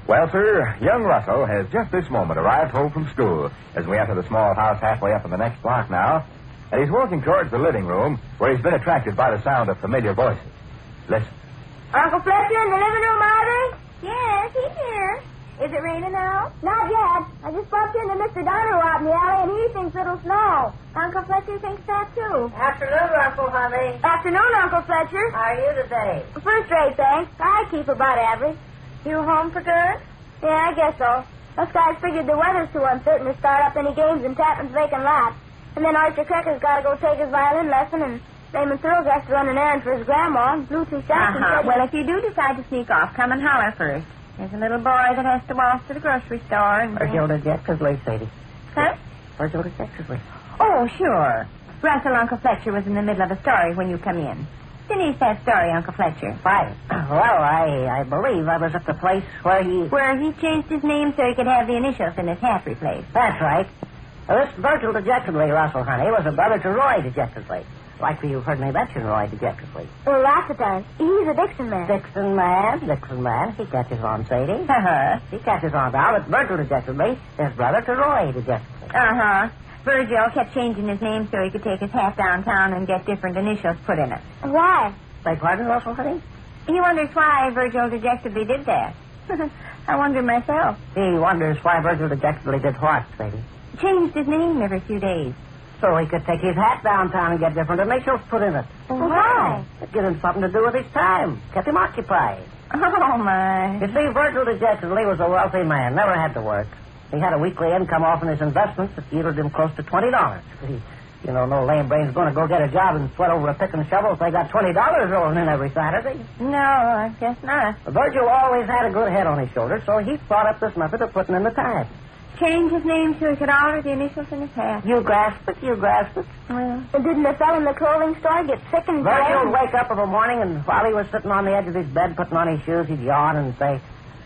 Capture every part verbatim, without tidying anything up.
Well, sir, young Russell has just this moment arrived home from school as we enter the small house halfway up in the next block now. And he's walking towards the living room where he's been attracted by the sound of familiar voices. Listen. Uncle Fletcher in the living room, Ivy? Yes, he's here. Is it raining now? Not yet. I just bumped into Mister Donner out in the alley, and he thinks it'll snow. Uncle Fletcher thinks that, too. Afternoon, Russell, honey. Afternoon, Uncle Fletcher. How are you today? First rate, thanks. I keep about average. You home for good? Yeah, I guess so. Us guys figured the weather's too uncertain to start up any games in Tapman's vacant lot. And then Archer Cracker's got to go take his violin lesson, and Raymond Thrills has to run an errand for his grandma, and Blue Tree Jackson Uh-huh. said... Well, if you do decide to sneak off, come and holler first. There's a little boy that has to walk to the grocery store and... Virgil Jeckersley, Sadie. Huh? Virgil Jeckersley. Oh, sure. Russell, Uncle Fletcher was in the middle of a story when you come in. Finish that story, Uncle Fletcher. Why? Well, I, I believe I was at the place where he... Where he changed his name so he could have the initials in his hat replaced. That's right. Well, this Virgil Dejectedly, Russell, honey, was a brother to Roy Dejectedly. Likely you've heard me mention Roy Dejectedly. Oh, lots of times. He's a Dixon man. Dixon man, Dixon man. He catches on, Sadie. Uh-huh. He catches on now that Virgil Dejectedly is brother to Roy Dejectedly. Uh-huh. Virgil kept changing his name so he could take his hat downtown and get different initials put in it. Why? Beg pardon, Russell, honey? He wonders why Virgil dejectedly did that. I wonder myself. He wonders why Virgil Dejectedly did what, Sadie? Changed his name every few days. So he could take his hat downtown and get different initials put in it. Why? It gave him something to do with his time. Kept him occupied. Oh, my. You see, Virgil Dejectedly was a wealthy man, never had to work. He had a weekly income off in his investments that yielded him close to twenty dollars. He, you know, no lame brain's going to go get a job and sweat over a pick and shovel if they got twenty dollars rolling in every Saturday. No, I guess not. Virgil always had a good head on his shoulders, so he thought up this method of putting in the time. Change his name so he could alter the initials in his hat. You grasp it, you grasp it. Well, And didn't the fellow in the clothing store get sick and Virgil would tired? wake up of a morning, and while he was sitting on the edge of his bed putting on his shoes, he'd yawn and say,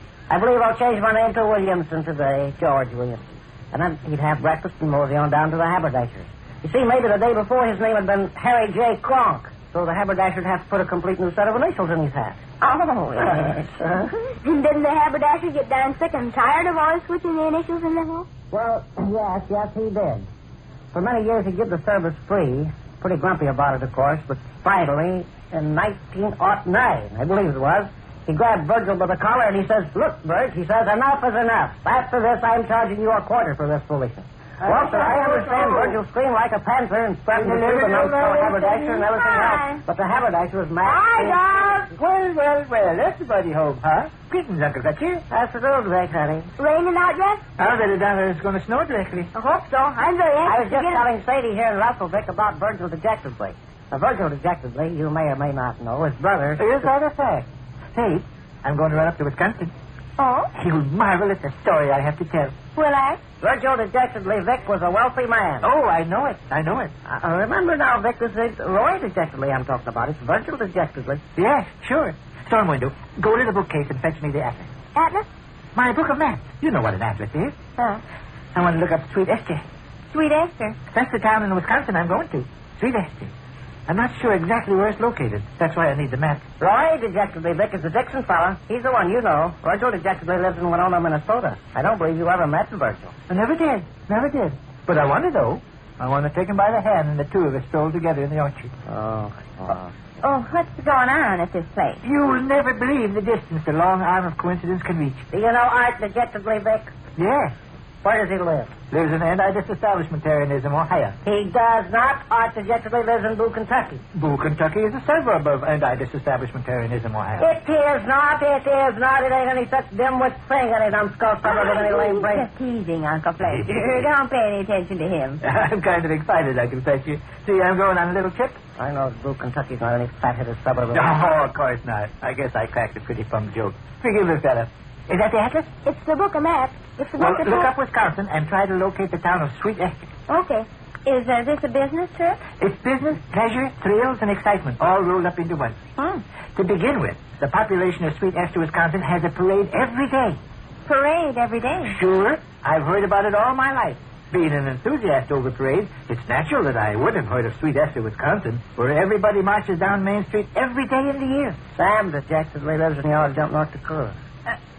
I believe I'll change my name to Williamson today, George Williamson. And then he'd have breakfast and mosey on down to the haberdasher's. You see, maybe the day before his name had been Harry J. Cronk, so the haberdasher'd have to put a complete new set of initials in his hat. oh, yes. Uh, And didn't the haberdasher get darn sick and tired of always switching the initials in the hat? well, yes, yes, he did. For many years he did the service free. Pretty grumpy about it, of course, but finally, in nineteen oh nine, I believe it was, he grabbed Virgil by the collar and he says, look, Virg, he says, enough is enough. After this, I'm charging you a quarter for this foolishness. Well, sir, I understand Virgil screamed like a panther and threatened to shoot the nose for the haberdasher and everything else. But the haberdasher was mad. Hi, Doc. Well, well, well, that's everybody home, huh? Greetings, Uncle Fletcher. Afternoon, Vic, honey. Raining out yet? I bet it down there is going to snow directly. I hope so. I'm very I was anxious to just get telling Sadie here in Russell, Vic, about Virgil Dejectedly. Now, Virgil Dejectedly, you may or may not know, his brother... Is that a fact? Say, I'm going to run up to Wisconsin. Oh? You'll marvel at the story I have to tell. Will I? Virgil Dejectedly, Vic, was a wealthy man. Oh, I know it. I know it. Uh, remember now, Vic, this is Roy Dejectedly I'm talking about. It's Virgil Dejectedly. Yes, sure. So I'm going to go to the bookcase and fetch me the atlas. Atlas? My book of maps. You know what an atlas is. Huh? I want to look up Sweet Esther. Sweet Esther. That's the town in Wisconsin I'm going to. Sweet Esther. I'm not sure exactly where it's located. That's why I need the map. Roy Dejectedly, Vic, is the Dixon fella. He's the one you know. Virgil Dejectedly lives in Winona, Minnesota. I don't believe you ever met Virgil. I never did. Never did. But I want to, though. I want to take him by the hand and the two of us stroll together in the orchard. Oh, oh. Oh, what's going on at this place? You'll never believe the distance the long arm of coincidence can reach. Do you know Art Dejectedly, Vic? Yes. Where does he live? Lives in anti-disestablishmentarianism, Ohio. He does not. Art Dejectedly lives in Boo, Kentucky. Boo, Kentucky is a suburb of anti-disestablishmentarianism, Ohio. It is not. It is not. It ain't any such dimwit thing, any numbskull suburb of any lame brain. Just teasing, Uncle Fletcher. Don't pay any attention to him. I'm kind of excited, I can bet you. See, I'm going on a little trip. I know Boo, Kentucky's not any fat-headed suburb of... Oh, of course not. I guess I cracked a pretty plum joke. Forgive me, fella. Is that the atlas? It's the book of maps. It's the Well, book of look maps. up Wisconsin and try to locate the town of Sweet Esther. Okay. Is uh, this a business trip? It's business, pleasure, thrills, and excitement all rolled up into one. Hmm. To begin with, the population of Sweet Esther, Wisconsin has a parade every day. Parade every day. Sure, I've heard about it all my life. Being an enthusiast over parades, it's natural that I would have heard of Sweet Esther, Wisconsin, where everybody marches down Main Street every day in the year. Sam Dejectedly lives in the old jump North Dakota. Uh,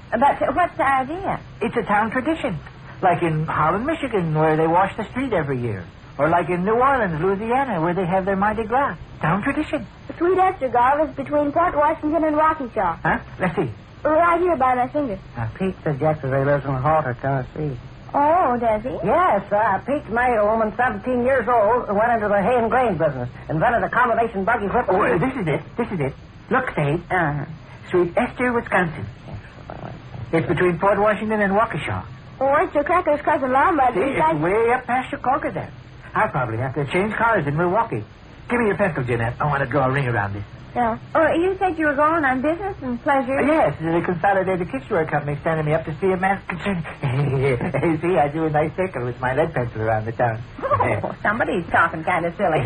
But uh, what's the idea? It's a town tradition. Like in Holland, Michigan, where they wash the street every year. Or like in New Orleans, Louisiana, where they have their Mardi Gras. Town tradition. The Sweet Esther Golf is between Port Washington and Waukesha. Huh? Let's see. Right here by my finger. Uh, Pete suggested he lives in Halter, Tennessee. Oh, does he? Yes, uh, Pete married a woman seventeen years old who went into the hay and grain business. Invented a combination buggy whip. Oh, uh, this is it. This is it. Look, Dave. Uh-huh. Sweet Esther, Wisconsin. It's between Port Washington and Waukesha. Oh, Oyster Cracker's cousin Lombard. See, it's way up past Chicago there. I'll probably have to change cars in Milwaukee. Give me your pencil, Jeanette. I want to draw a ring around this. Yeah. Oh, you said you were going on business and pleasure? Uh, yes, the Consolidated Kickswear Company sending me up to see a man's concern. See, I do a nice circle with my lead pencil around the town. Oh, somebody's talking kind of silly.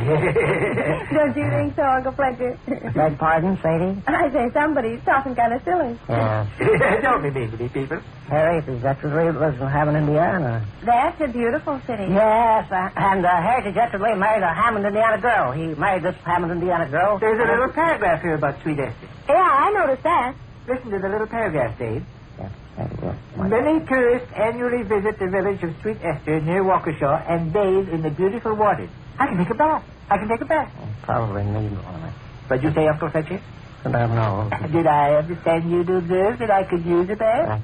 Don't you think so, Uncle Fletcher? Beg pardon, Sadie? I say somebody's talking kind of silly. Yeah. Don't be mean to me, people. Harry, Detective-Lee lives in Hammond, Indiana. That's a beautiful city. Yes, uh, and uh, Harry Detective-Lee married a Hammond, Indiana girl. He married this Hammond, Indiana girl. There's a little paragraph here about Sweet Esther. Yeah, I noticed that. Listen to the little paragraph, Dave. Yes, thank you. Many tourists annually visit the village of Sweet Esther near Waukesha and bathe in the beautiful waters. I can take a bath. I can take a bath. Probably need one. What'd you say, Uncle Fletcher? I don't know. Did I understand you to observe that I could use a bath?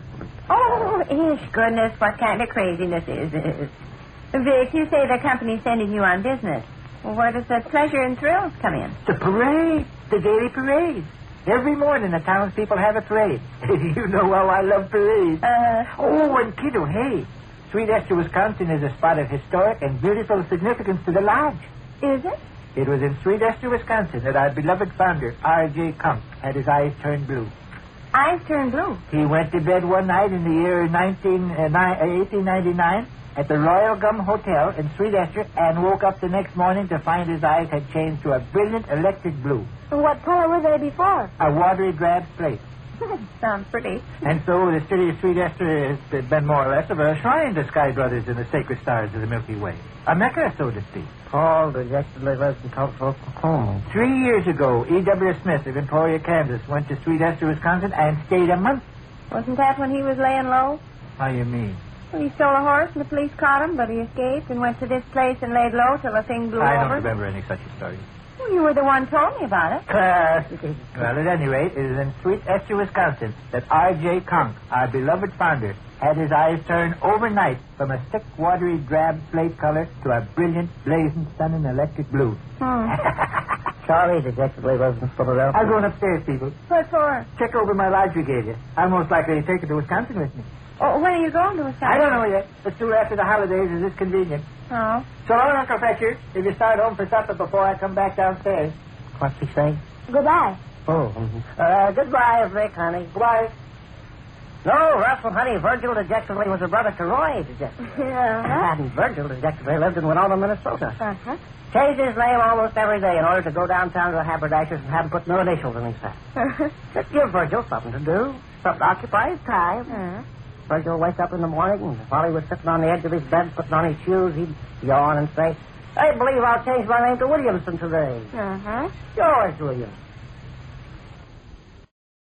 Oh, ish, goodness, what kind of craziness is this? Vic, you say the company's sending you on business. Well, where does the pleasure and thrills come in? The parade. The daily parade. Every morning the townspeople have a parade. You know how I love parades. Uh, Oh, and kiddo, hey. Sweet Esther, Wisconsin is a spot of historic and beautiful significance to the lodge. is it? It was in Sweet Esther, Wisconsin that our beloved founder, R J Kunk, had his eyes turned blue. Eyes turn blue. He went to bed one night in the year nineteen, uh, ni- eighteen ninety-nine at the Royal Gum Hotel in Sweet Esther and woke up the next morning to find his eyes had changed to a brilliant electric blue, And what color were they before? a watery drab slate. Sounds pretty. And so the city of Sweet Esther has been more or less of a shrine to Sky Brothers and the sacred stars of the Milky Way. A mecca, so to speak. Paul dejectedly lives in Tulsa, Oklahoma. Three years ago, E W. Smith of Emporia, Kansas, went to Sweet Esther, Wisconsin, and stayed a month. Wasn't that when he was laying low? How you mean? Well, he stole a horse and the police caught him, but he escaped and went to this place and laid low till the thing blew I don't over. remember any such a story. Well, you were the one told me about it. Well, at any rate, it is in Sweet Esther, Wisconsin, that R J. Kunk, our beloved founder, had his eyes turned overnight from a thick, watery, drab slate color to a brilliant, blazing, stunning electric blue. Hmm. Charlie dejectedly lives in Philadelphia. I'm going upstairs, people. What for? Check over my lodge we gave you. I'm most likely to take it to Wisconsin with me. Oh, when are you going to Wisconsin? I don't know yet. Let's do it after the holidays. Is this convenient? Oh. So long, Uncle Fletcher. If you start home for supper before I come back downstairs. What's he say? Goodbye. Oh. Uh, goodbye, Vic, honey. Goodbye. No, Russell, honey, Virgil dejectedly was a brother to Roy dejectedly. Yeah. And Virgil dejectedly lived in Winona, Minnesota. Uh-huh. Changed his name almost every day in order to go downtown to the haberdasher's and have him put no initials in his hat. Just give Virgil something to do, something to occupy his time. Uh-huh. Virgil would wake up in the morning, and while he was sitting on the edge of his bed putting on his shoes, he'd yawn and say, I believe I'll change my name to Williamson today. Uh-huh. George Williams.